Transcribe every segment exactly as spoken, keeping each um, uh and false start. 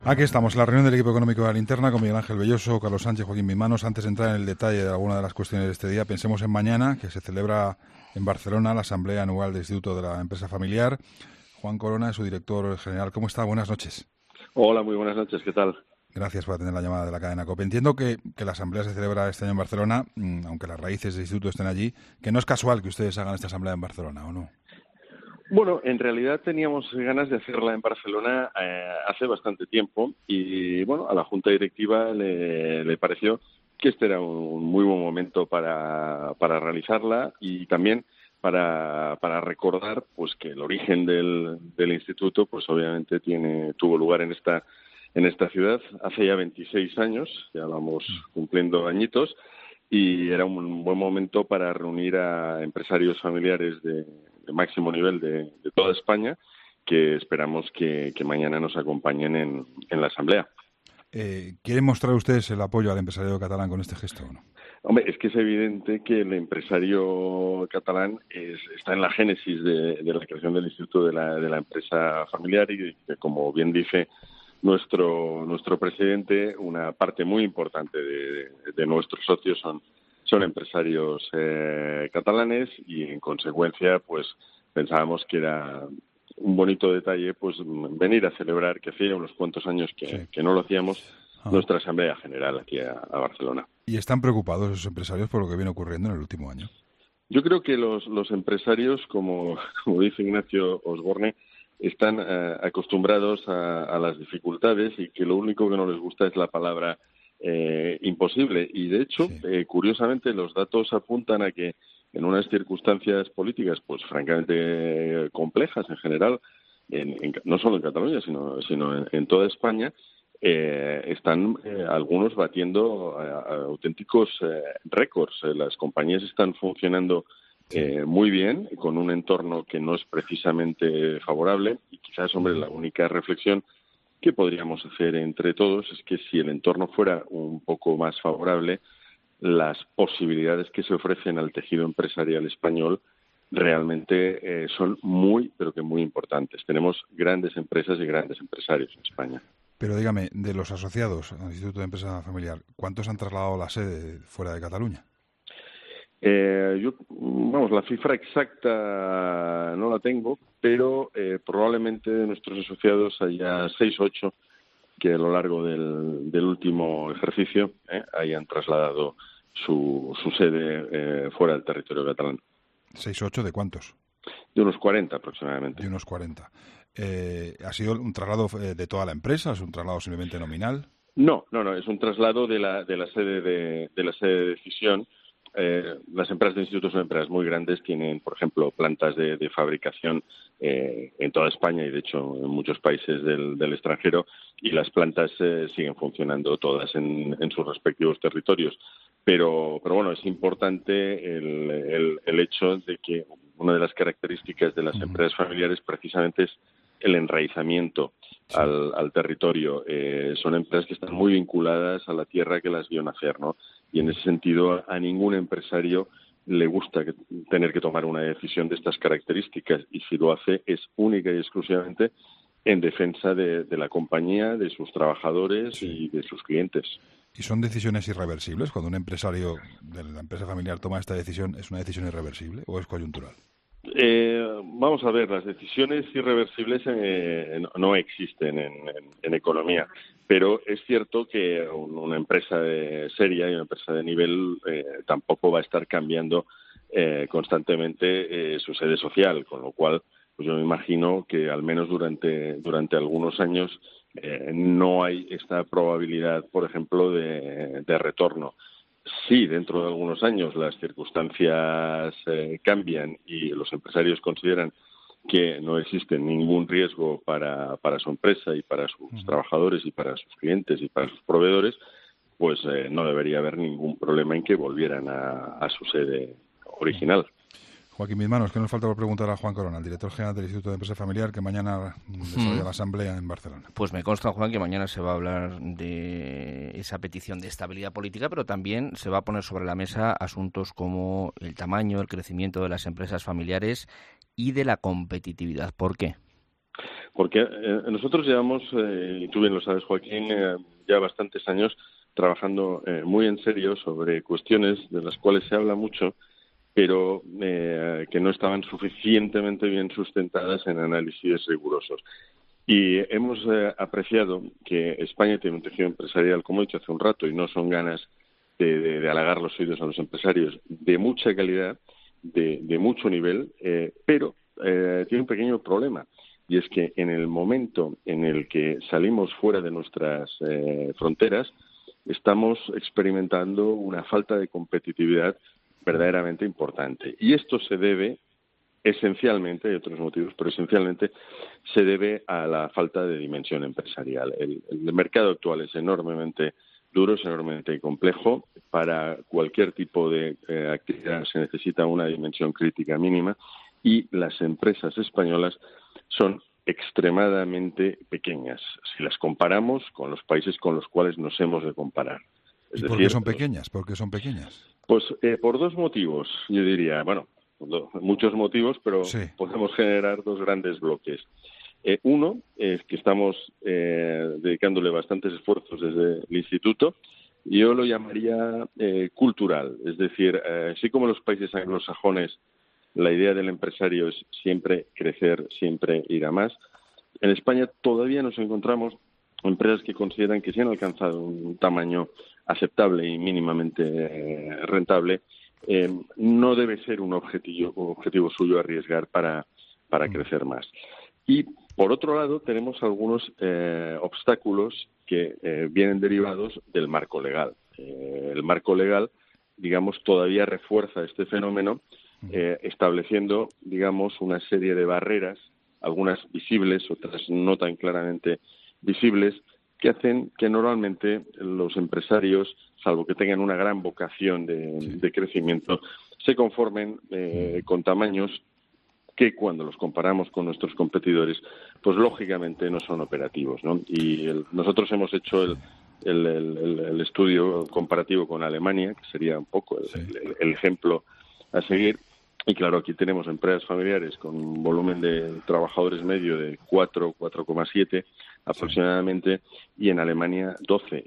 Aquí estamos, la reunión del equipo económico de la Linterna con Miguel Ángel Belloso, Carlos Sánchez, Joaquín Mismanos. Antes de entrar en el detalle de alguna de las cuestiones de este día, pensemos en mañana, que se celebra en Barcelona la Asamblea Anual del Instituto de la Empresa Familiar. Juan Corona es su director general. ¿Cómo está? Buenas noches. Hola, muy buenas noches. ¿Qué tal? Gracias por atender la llamada de la cadena COPE. Entiendo que, que la Asamblea se celebra este año en Barcelona, aunque las raíces del Instituto estén allí, que no es casual que ustedes hagan esta Asamblea en Barcelona, ¿o no? Bueno, en realidad teníamos ganas de hacerla en Barcelona eh, hace bastante tiempo y, bueno, a la Junta Directiva le, le pareció que este era un muy buen momento para, para realizarla y también para, para recordar pues que el origen del, del instituto pues obviamente tiene tuvo lugar en esta en esta ciudad hace ya veintiséis años, ya vamos cumpliendo añitos, y era un buen momento para reunir a empresarios familiares de, de máximo nivel de, de toda España, que esperamos que, que mañana nos acompañen en, en la Asamblea. Eh, ¿Quieren mostrar ustedes el apoyo al empresario catalán con este gesto o no? Hombre, es que es evidente que el empresario catalán es, está en la génesis de, de la creación del Instituto de la, de la Empresa Familiar y que, como bien dice nuestro nuestro presidente, una parte muy importante de, de, de nuestros socios son son empresarios eh, catalanes y, en consecuencia, pues pensábamos que era un bonito detalle pues venir a celebrar, que hacía unos cuantos años que, sí. que no lo hacíamos, ah. nuestra Asamblea General aquí a, a Barcelona. ¿Y están preocupados esos empresarios por lo que viene ocurriendo en el último año? Yo creo que los, los empresarios, como, como dice Ignacio Osborne, están eh, acostumbrados a, a las dificultades y que lo único que no les gusta es la palabra eh, imposible. Y, de hecho, sí. eh, curiosamente, los datos apuntan a que en unas circunstancias políticas, pues francamente eh, complejas en general, en, en, no solo en Cataluña, sino, sino en, en toda España, eh, están eh, algunos batiendo a, a auténticos eh, récords. Eh, las compañías están funcionando Eh, muy bien, con un entorno que no es precisamente favorable, y quizás, hombre, la única reflexión que podríamos hacer entre todos es que si el entorno fuera un poco más favorable, las posibilidades que se ofrecen al tejido empresarial español realmente eh, son muy, pero que muy importantes. Tenemos grandes empresas y grandes empresarios en España. Pero dígame, de los asociados al Instituto de Empresa Familiar, ¿cuántos han trasladado la sede fuera de Cataluña? Eh, yo, vamos, la cifra exacta no la tengo, pero eh, probablemente de nuestros asociados haya seis o ocho que a lo largo del, del último ejercicio eh, hayan trasladado su, su sede eh, fuera del territorio catalán. ¿Seis o ocho de cuántos? De unos cuarenta aproximadamente. De unos cuarenta. Eh, ¿Ha sido un traslado de toda la empresa? ¿Es un traslado simplemente nominal? No, no, no, es un traslado de la, de la sede de, de la sede de decisión. Eh, las empresas de institutos son empresas muy grandes, tienen, por ejemplo, plantas de, de fabricación eh, en toda España y, de hecho, en muchos países del, del extranjero, y las plantas eh, siguen funcionando todas en, en sus respectivos territorios. Pero, pero bueno, es importante el, el, el hecho de que una de las características de las uh-huh. empresas familiares precisamente es el enraizamiento sí. al, al territorio. Eh, son empresas que están muy vinculadas a la tierra que las vio nacer, ¿no? Y en ese sentido a ningún empresario le gusta que, tener que tomar una decisión de estas características, y si lo hace es única y exclusivamente en defensa de, de la compañía, de sus trabajadores sí. y de sus clientes. ¿Y son decisiones irreversibles? Cuando un empresario de la empresa familiar toma esta decisión, ¿es una decisión irreversible o es coyuntural? Eh, vamos a ver, las decisiones irreversibles eh, no, no existen en, en, en economía, pero es cierto que un, una empresa de, seria y una empresa de nivel eh, tampoco va a estar cambiando eh, constantemente eh, su sede social, con lo cual pues yo me imagino que al menos durante, durante algunos años eh, no hay esta probabilidad, por ejemplo, de, de retorno. Si dentro de algunos años las circunstancias eh, cambian y los empresarios consideran que no existe ningún riesgo para, para su empresa y para sus uh-huh. trabajadores y para sus clientes y para sus proveedores, pues eh, no debería haber ningún problema en que volvieran a, a su sede original. Joaquín Mismanos, ¿qué nos falta por preguntar a Juan Corona, el director general del Instituto de Empresa Familiar, que mañana desarrolla hmm. la asamblea en Barcelona? Pues me consta, Juan, que mañana se va a hablar de esa petición de estabilidad política, pero también se va a poner sobre la mesa asuntos como el tamaño, el crecimiento de las empresas familiares y de la competitividad. ¿Por qué? Porque eh, nosotros llevamos, eh, y tú bien lo sabes, Joaquín, eh, ya bastantes años trabajando eh, muy en serio sobre cuestiones de las cuales se habla mucho, pero eh, que no estaban suficientemente bien sustentadas en análisis rigurosos. Y hemos eh, apreciado que España tiene un tejido empresarial, como he dicho hace un rato, y no son ganas de, de, de halagar los oídos a los empresarios, de mucha calidad, de, de mucho nivel, eh, pero eh, tiene un pequeño problema, y es que en el momento en el que salimos fuera de nuestras eh, fronteras, estamos experimentando una falta de competitividad verdaderamente importante. Y esto se debe esencialmente, hay otros motivos, pero esencialmente se debe a la falta de dimensión empresarial. El, el mercado actual es enormemente duro, es enormemente complejo. Para cualquier tipo de eh, actividad se necesita una dimensión crítica mínima y las empresas españolas son extremadamente pequeñas si las comparamos con los países con los cuales nos hemos de comparar. Es ¿Y decir, por qué son pequeñas? ¿Por qué son pequeñas? Pues eh, por dos motivos, yo diría. Bueno, muchos motivos, pero sí. podemos generar dos grandes bloques. Eh, uno es que estamos eh, dedicándole bastantes esfuerzos desde el Instituto, y yo lo llamaría eh, cultural. Es decir, eh, así como en los países anglosajones la idea del empresario es siempre crecer, siempre ir a más, en España todavía nos encontramos empresas que consideran que si han alcanzado un tamaño aceptable y mínimamente eh, rentable, eh, no debe ser un objetivo, un objetivo suyo arriesgar para, para crecer más. Y, por otro lado, tenemos algunos eh, obstáculos que eh, vienen derivados del marco legal. Eh, el marco legal, digamos, todavía refuerza este fenómeno, eh, estableciendo, digamos, una serie de barreras, algunas visibles, otras no tan claramente visibles, que hacen que normalmente los empresarios, salvo que tengan una gran vocación de, de crecimiento, se conformen eh, con tamaños que cuando los comparamos con nuestros competidores, pues lógicamente no son operativos, ¿no? Y el, nosotros hemos hecho el, el, el, el estudio comparativo con Alemania, que sería un poco el, el, el ejemplo a seguir. Y claro, aquí tenemos empresas familiares con un volumen de trabajadores medio de cuatro, cuatro coma siete aproximadamente, y en Alemania doce.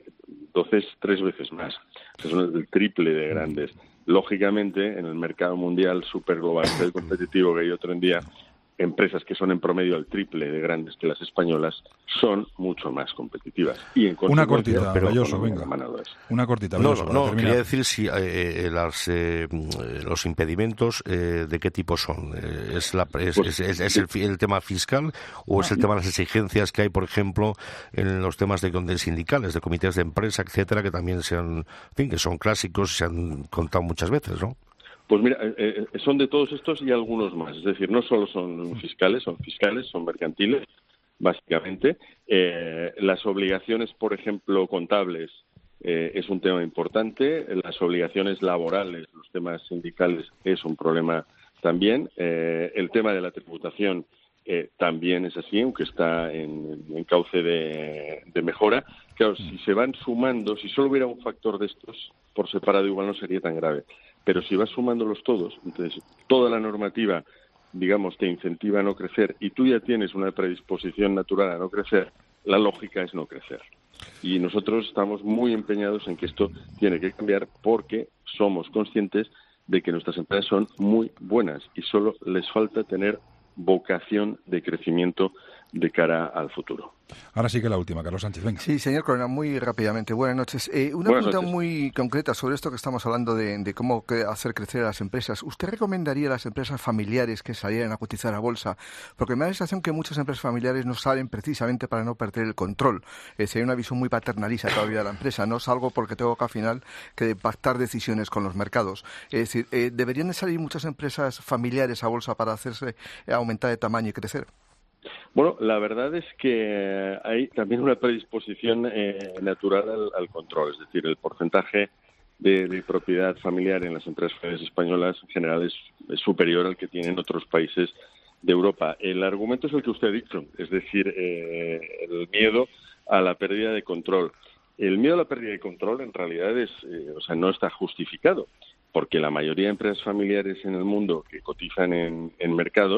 doce es tres veces más. Son el triple de grandes. Lógicamente, en el mercado mundial superglobalizado y competitivo que hay otro en día, empresas que son en promedio el triple de grandes que las españolas son mucho más competitivas. Y en una cortita, pero Belloso, venga. Una cortita, Belloso, No, no, para quería decir si eh, eh, las, eh, los impedimentos, eh, ¿de qué tipo son? Eh, ¿Es, la, es, pues, es, es, es el, el tema fiscal o es el tema de las exigencias que hay, por ejemplo, en los temas de, de sindicales, de comités de empresa, etcétera, que también se han, en fin, que son clásicos y se han contado muchas veces, ¿no? Pues mira, eh, son de todos estos y algunos más. Es decir, no solo son fiscales, son fiscales, son mercantiles, básicamente. Eh, las obligaciones, por ejemplo, contables, eh, es un tema importante. Las obligaciones laborales, los temas sindicales, es un problema también. Eh, el tema de la tributación eh, también es así, aunque está en, en cauce de, de mejora. Claro, si se van sumando, si solo hubiera un factor de estos, por separado igual no sería tan grave. Pero si vas sumándolos todos, entonces toda la normativa, digamos, te incentiva a no crecer y tú ya tienes una predisposición natural a no crecer, la lógica es no crecer. Y nosotros estamos muy empeñados en que esto tiene que cambiar porque somos conscientes de que nuestras empresas son muy buenas y solo les falta tener vocación de crecimiento de cara al futuro. Ahora sí que la última, Carlos Sánchez, venga. Sí, señor Corona, muy rápidamente. Buenas noches. Eh, una Buenas pregunta noches. muy concreta sobre esto que estamos hablando de, de cómo hacer crecer a las empresas. ¿Usted recomendaría a las empresas familiares que salieran a cotizar a bolsa? Porque me da la sensación que muchas empresas familiares no salen precisamente para no perder el control. Es decir, hay una visión muy paternalista todavía de la empresa. No salgo porque tengo que al final que pactar decisiones con los mercados. Es decir, eh, ¿deberían de salir muchas empresas familiares a bolsa para hacerse eh, aumentar de tamaño y crecer? Bueno, la verdad es que hay también una predisposición eh, natural al, al control, es decir, el porcentaje de, de propiedad familiar en las empresas españolas en general es, es superior al que tienen otros países de Europa. El argumento es el que usted ha dicho, es decir, eh, el miedo a la pérdida de control. El miedo a la pérdida de control en realidad es, eh, o sea, no está justificado, porque la mayoría de empresas familiares en el mundo que cotizan en, en mercados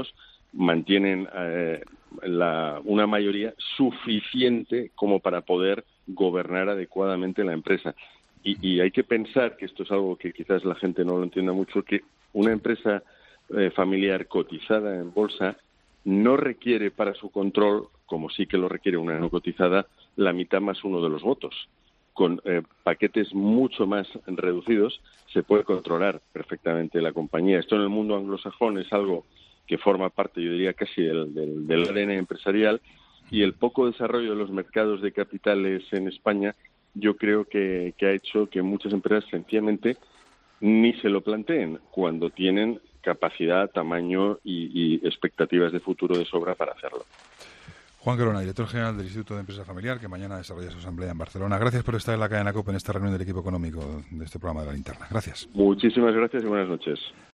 mantienen eh, la, una mayoría suficiente como para poder gobernar adecuadamente la empresa. Y, y hay que pensar, que esto es algo que quizás la gente no lo entienda mucho, que una empresa eh, familiar cotizada en bolsa no requiere para su control, como sí que lo requiere una no cotizada, la mitad más uno de los votos. Con eh, paquetes mucho más reducidos se puede controlar perfectamente la compañía. Esto en el mundo anglosajón es algo que forma parte, yo diría, casi del, del, del A D N empresarial, y el poco desarrollo de los mercados de capitales en España yo creo que, que ha hecho que muchas empresas sencillamente ni se lo planteen cuando tienen capacidad, tamaño y, y expectativas de futuro de sobra para hacerlo. Juan Corona, director general del Instituto de Empresa Familiar, que mañana desarrolla su asamblea en Barcelona. Gracias por estar en la cadena COPE en esta reunión del equipo económico de este programa de La Linterna. Gracias. Muchísimas gracias y buenas noches.